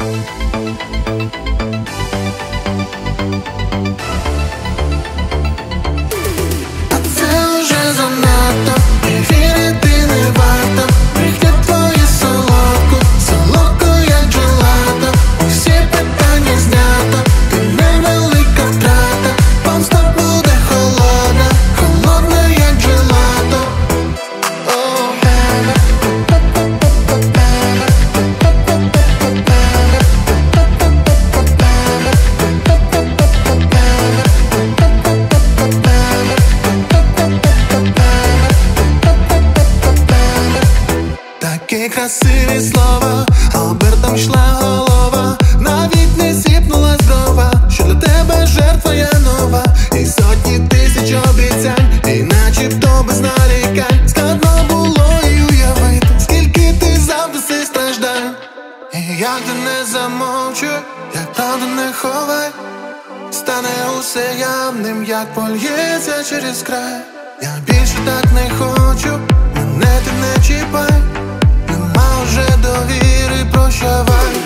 Такі красиві слова, обертом йшла голова, навіть не зіпнулась дрова, що для тебе жертва я нова. І сотні тисяч обіцянь, і начебто без нарікань. Складно було й уявити, скільки ти завдаси страждань. І як ти не замовчуй, як правду не ховай, стане усе явним, як польється через край. Я більше так не хочу, мене ти не чіпай, нема вже довіри, прощавай.